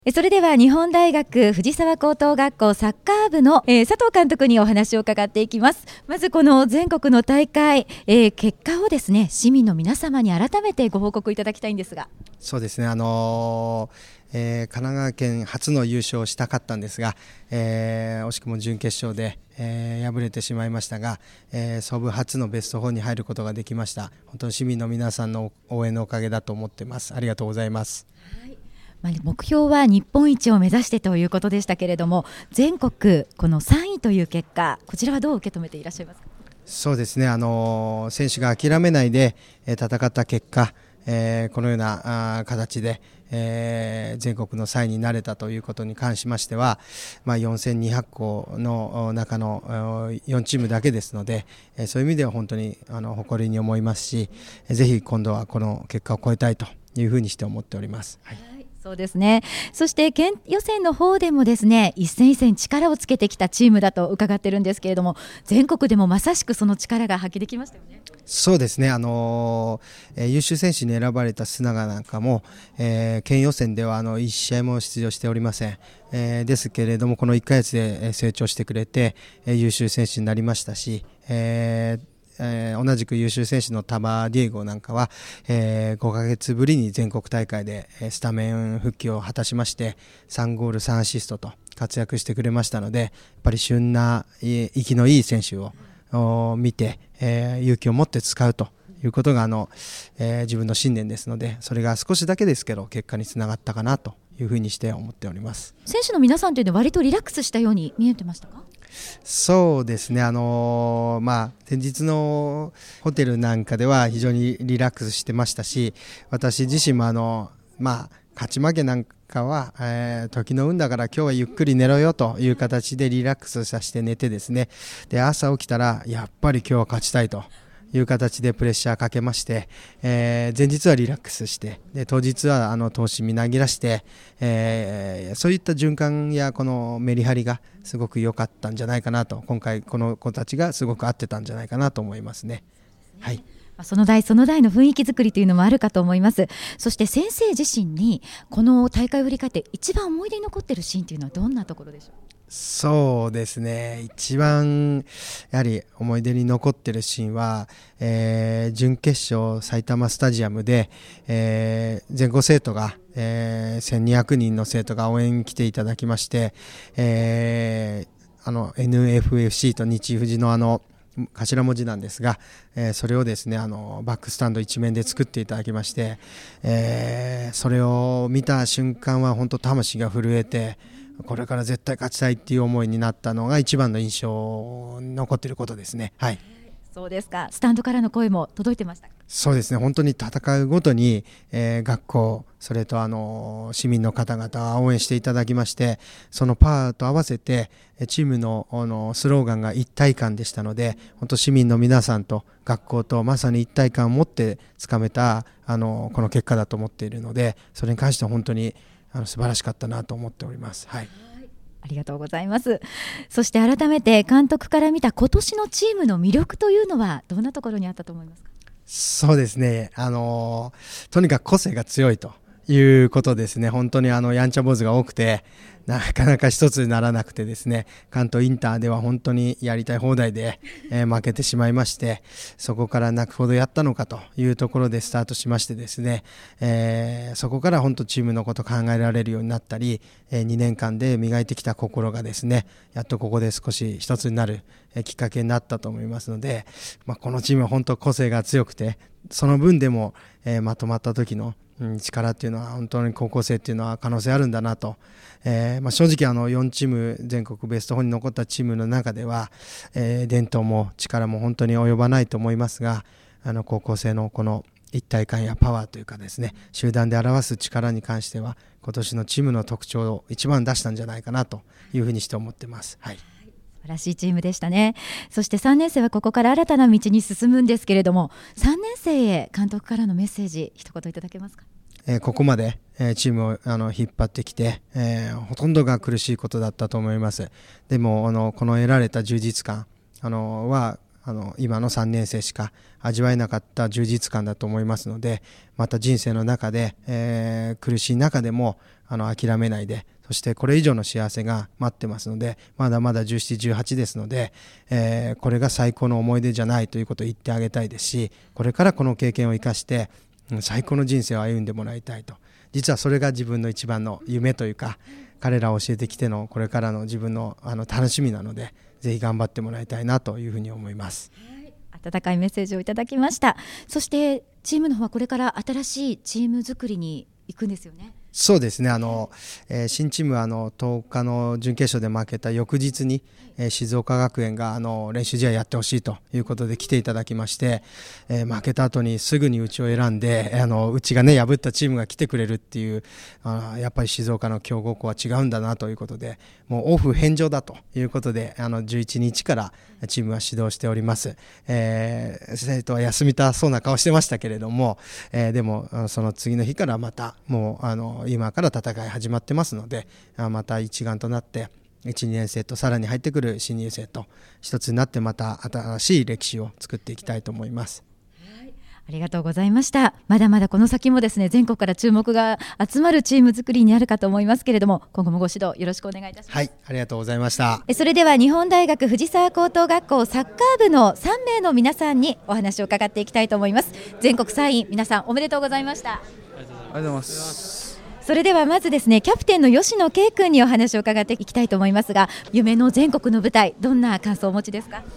それでは日本大学藤沢高等学校サッカー部の、佐藤監督にお話を伺っていきます。まずこの全国の大会、結果をですね、市民の皆様に改めてご報告いただきたいんですが。 そうですね、神奈川県初の優勝をしたかったんですが、惜しくも準決勝で、敗れてしまいましたが、創部初のベスト4に入ることができました。本当に市民の皆さんの応援のおかげだと思っています。ありがとうございます。 目標は日本一を目指してということでしたけれども、全国この3位という結果、こちらはどう受け止めていらっしゃいますか？ そうですね、選手が諦めないで戦った結果、このような形で、全国の3位になれたということに関しましては、4200校の中の4チームだけですので、そういう意味では本当に誇りに思いますし、ぜひ今度はこの結果を超えたいというふうにして思っております。はい、 そうですね。そして県予選の方でもですね、一戦一戦力をつけてきたチームだと伺ってるんですけれども、全国でもまさしくその力が発揮できましたよね。 そうですね、優秀選手に選ばれた須永なんかも、県予選では1試合も出場しておりません。ですけれどもこの1ヶ月で成長してくれて、優秀選手になりましたし、同じく優秀選手のタバディエゴなんかは、5ヶ月ぶりに全国大会でスタメン復帰を果たしまして、3ゴール3アシストと活躍してくれましたので、やっぱり旬な生きのいい選手を見て、勇気を持って使うということが自分の信念ですので、それが少しだけですけど結果につながったかなというふうにして思っております。 選手の皆さんというのは割とリラックスしたように見えてましたか？ そうですね、前日のホテルなんかでは非常にリラックスしてましたし、私自身も勝ち負けなんかは、時の運だから今日はゆっくり寝ろよという形でリラックスさせて寝てですね、で朝起きたらやっぱり今日は勝ちたいという形でプレッシャーかけまして、前日はリラックスして、で当日は闘志みなぎらして、そういった循環やこのメリハリがすごく良かったんじゃないかなと、今回この子たちがすごく合ってたんじゃないかなと思いますね。はい、 その代その代の雰囲気作りというのもあるかと思います。そして先生自身にこの大会を振り返って一番思い出に残っているシーンというのはどんなところでしょう？ そうですね、一番やはり思い出に残っているシーンは、準決勝埼玉スタジアムで、全校生徒が、1200人の生徒が応援に来ていただきまして、NFFC と日富士の頭文字なんですが、それをですねバックスタンド一面で作っていただきまして、それを見た瞬間は本当魂が震えて、これから絶対勝ちたいっていう思いになったのが一番の印象に残っていることですね。はい、 そうですか。スタンドからの声も届いてましたか？ そうですね、本当に戦うごとに、学校それと市民の方々は応援していただきまして、そのパワーと合わせてチームのスローガンが一体感でしたので、本当市民の皆さんと学校とまさに一体感を持ってつかめたこの結果だと思っているので、それに関しては本当に素晴らしかったなと思っております。はい、 ありがとうございます。そして改めて監督から見た今年のチームの魅力というのはどんなところにあったと思いますか？ そうですね、とにかく個性が強いということですね。本当にやんちゃ坊主が多くて、なかなか一つにならなくてですね、関東インターでは本当にやりたい放題で、負けてしまいまして、そこから泣くほどやったのかというところでスタートしましてですね、そこから本当チームのこと考えられるようになったり、2年間で磨いてきた心がですね、やっとここで少し一つになるきっかけになったと思いますので、このチームは本当個性が強くて、その分でも、まとまった時の力っていうのは本当に高校生っていうのは可能性あるんだなと、正直4チーム全国ベスト4に残ったチームの中では、伝統も力も本当に及ばないと思いますが、高校生のこの一体感やパワーというかですね、集団で表す力に関しては今年のチームの特徴を一番出したんじゃないかなというふうにして思ってます。はい、 素晴らしいチームでしたね。そして3年生はここから新たな道に進むんですけれども、3年生へ監督からのメッセージ一言いただけますか？ ここまで、チームを引っ張ってきて、ほとんどが苦しいことだったと思います。でもこの得られた充実感は今の3年生しか味わえなかった充実感だと思いますので、また人生の中で、苦しい中でも諦めないで、そしてこれ以上の幸せが待ってますので、まだまだ17、18ですので、これが最高の思い出じゃないということを言ってあげたいですし、これからこの経験を生かして最高の人生を歩んでもらいたいと。実はそれが自分の一番の夢というか、彼らを教えてきてのこれからの自分の楽しみなので、ぜひ頑張ってもらいたいなというふうに思います。 温かいメッセージをいただきました。そしてチームの方はこれから新しいチーム作りに行くんですよね。 そうですね、新チームは10日の準決勝で負けた翌日に、静岡学園が練習試合やってほしいということで来ていただきまして、負けた後にすぐにうちを選んで、うちがね破ったチームが来てくれるっていう、やっぱり静岡の強豪校は違うんだなということで、もうオフ返上だということで11日からチームは始動しております。生徒は休みたそうな顔してましたけれども、でもその次の日からまたもう今から戦い始まってますので、また一丸となって1、2年生とさらに入ってくる新入生と一つになって、また新しい歴史を作っていきたいと思います。 ありがとうございました。まだまだこの先もですね、全国から注目が集まるチーム作りになるかと思いますけれども、今後もご指導よろしくお願いいたします。 はい、ありがとうございました。 それでは日本大学藤沢高等学校サッカー部の3名の皆さんにお話を伺っていきたいと思います。全国3位皆さんおめでとうございました。 ありがとうございます。 それではまずですね、キャプテンの吉野圭君にお話を伺っていきたいと思いますが、夢の全国の舞台、どんな感想をお持ちですか？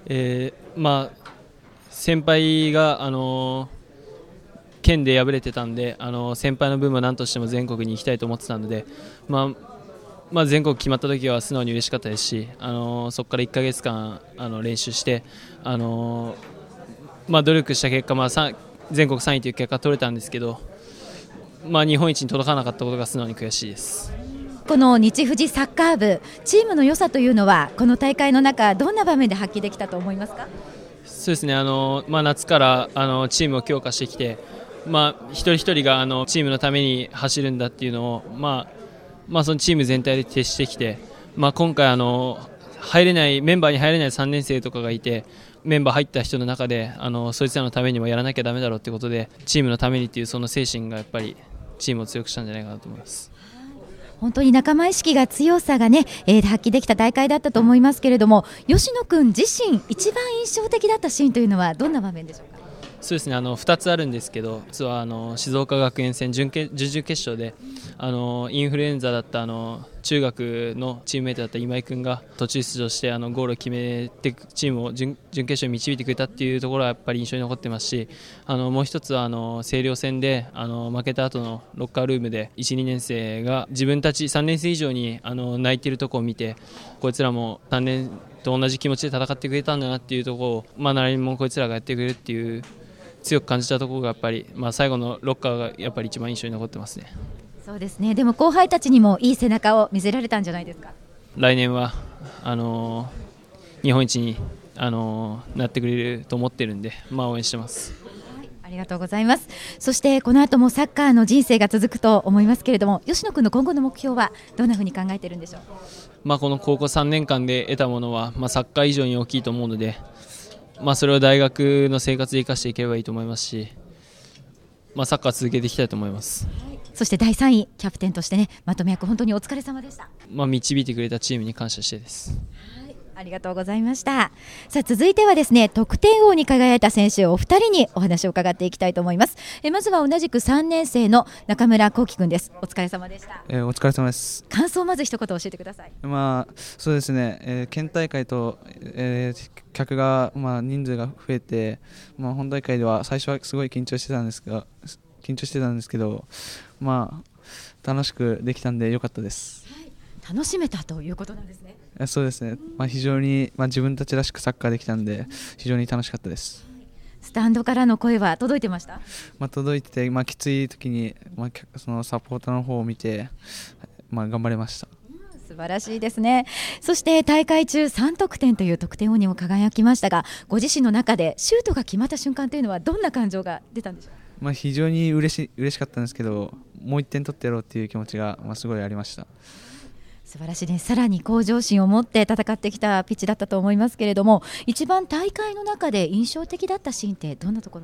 先輩が県で敗れてたんで、先輩の分も何としても全国に行きたいと思ってたので、全国決まった時は素直に嬉しかったですし、そこから1ヶ月間練習して、努力した結果、全国3位という結果が取れたんですけど、日本一に届かなかったことが素直に悔しいです。 この日富士サッカー部、チームの良さというのはこの大会の中、どんな場面で発揮できたと思いますか？ そうですね、夏からチームを強化してきて、一人一人がチームのために走るんだっていうのを、そのチーム全体で徹してきて、今回メンバーに入れない3年生とかがいて、メンバー入った人の中でそいつらのためにもやらなきゃダメだろうということで、チームのためにっていうその精神がやっぱりチームを強くしたんじゃないかなと思います。 本当に仲間意識が強さがね、発揮できた大会だったと思いますけれども、吉野君自身一番印象的だったシーンというのはどんな場面でしょうか？ そうですね、2つあるんですけど、実は静岡学園戦準々決勝でインフルエンザだった中学のチームメイトだった今井君が途中出場してゴールを決めてチームを準決勝に導いてくれたっていうところはやっぱり印象に残ってますし、もう一つは星稜戦で負けた後のロッカールームで 1、2年生が自分たち3年生以上に泣いているところを見て、こいつらも3年と同じ気持ちで戦ってくれたんだなっていうところを、何もこいつらがやってくれるっていう強く感じたところがやっぱり、最後のロッカーがやっぱり一番印象に残ってますね。 そうですね。でも後輩たちにもいい背中を見せられたんじゃないですか？ 来年は日本一になってくれると思ってるんで、応援してます。 ありがとうございます。そしてこの後もサッカーの人生が続くと思いますけれども、吉野君の今後の目標はどんなふうに考えているんでしょう？ この高校3年間で得たものは、サッカー以上に大きいと思うので、それを大学の生活で生かしていければいいと思いますし、サッカー続けていきたいと思います。 そして第3位キャプテンとしてね、まとめ役本当にお疲れ様でした。 導いてくれたチームに感謝してです。 ありがとうございました。さあ続いてはですね、得点王に輝いた選手お二人にお話を伺っていきたいと思います。まずは同じく3年生の中村幸輝くんです。お疲れ様でした。 お疲れ様です。 感想をまず一言教えてください。 そうですね、県大会と、客が、人数が増えて、本大会では最初はすごい緊張してたんですけど、楽しくできたんで良かったです。 楽しめたということなんですね。 そうですね、非常に、自分たちらしくサッカーできたんで非常に楽しかったです。 スタンドからの声は届いてました？ 届いてて、きつい時に、そのサポーターの方を見て、頑張れました。 素晴らしいですね。そして大会中3得点という得点王にも輝きましたが、ご自身の中でシュートが決まった瞬間というのはどんな感情が出たんでしょう？ 非常に嬉しかったんですけど、もう1点取ってやろうという気持ちが、すごいありました。 素晴らしいです。さらに向上心を持って戦ってきたピッチだったと思いますけれども、一番大会の中で印象的だったシーンってどんなところでしょう？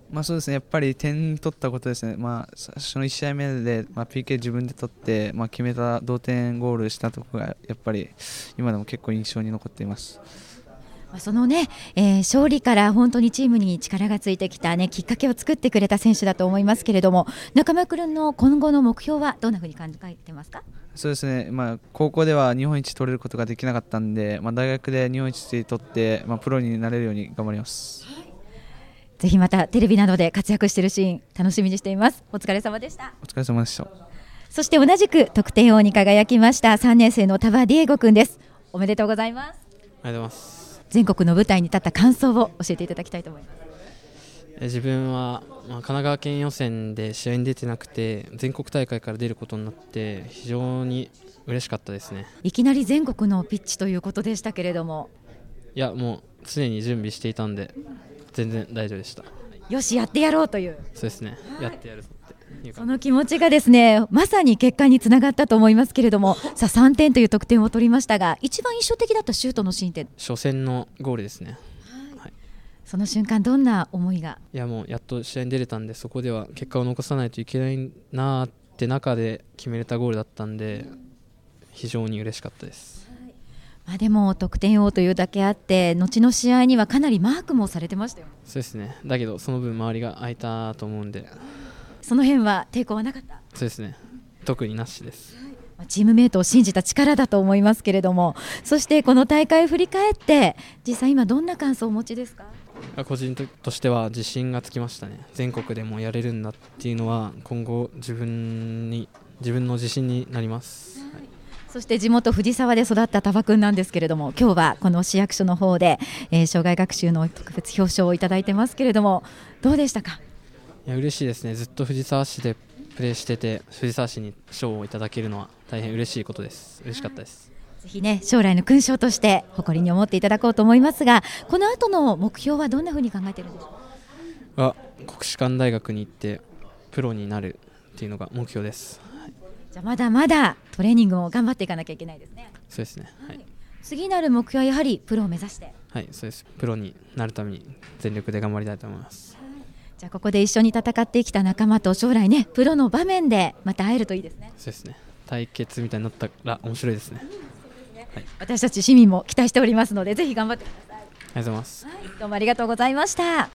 そうですね、やっぱり点取ったことですね、最初の1試合目で、PK 自分で取って、決めた同点ゴールしたところがやっぱり今でも結構印象に残っています。 そのね、勝利から本当にチームに力がついてきた、きっかけを作ってくれた選手だと思いますけれども、中村君の今後の目標はどんなふうに考えてますか？ そうですね、高校では日本一取れることができなかったんで、大学で日本一取って、プロになれるように頑張ります。 ぜひまたテレビなどで活躍しているシーン楽しみにしています。お疲れ様でした。 お疲れ様でした。 そして同じく得点王に輝きました3年生の田場ディエゴ君です。おめでとうございます。 ありがとうございます。 全国の舞台に立った感想を教えていただきたいと思います。 自分は、神奈川県予選で試合に出てなくて全国大会から出ることになって非常に嬉しかったですね。 いきなり全国のピッチということでしたけれども。 いや、もう常に準備していたんで全然大丈夫でした。 よしやってやろうという。 そうですね、やってやるぞっていうその気持ちがですね、まさに結果につながったと思いますけれども、さあ3点という得点を取りましたが、一番印象的だったシュートのシーンって初戦のゴールですね。はい、 その瞬間どんな思いが？ いや、もうやっと試合に出れたんで、そこでは結果を残さないといけないなって中で決めれたゴールだったんで非常に嬉しかったです。 でも得点王というだけあって後の試合にはかなりマークもされてましたよ。 そうですね、だけどその分周りが空いたと思うんで、 その辺は抵抗はなかった？ そうですね、特になしです。 チームメイトを信じた力だと思いますけれども、そしてこの大会を振り返って実際今どんな感想をお持ちですか？ 個人としては自信がつきましたね。全国でもやれるんだっていうのは今後自分の自信になります。 そして地元藤沢で育った田場君なんですけれども、今日はこの市役所の方で、障害学習の特別表彰をいただいてますけれども、どうでしたか？ いや、嬉しいですね。ずっと藤沢市でプレーしてて藤沢市に賞をいただけるのは大変嬉しいことです。嬉しかったです。 ぜひね、将来の勲章として誇りに思っていただこうと思いますが、この後の目標はどんなふうに考えているんでしょうか？ 国士舘大学に行ってプロになるっていうのが目標です。 じゃあまだまだトレーニングを頑張っていかなきゃいけないですね。 そうですね、はい、 次なる目標はやはりプロを目指して。 はい、そうです。プロになるために全力で頑張りたいと思います。 じゃあここで一緒に戦ってきた仲間と将来ね、プロの場面でまた会えるといいですね。 そうですね、対決みたいになったら面白いですね。はい、 私たち市民も期待しておりますので、ぜひ頑張ってください。 ありがとうございます。 どうもありがとうございました。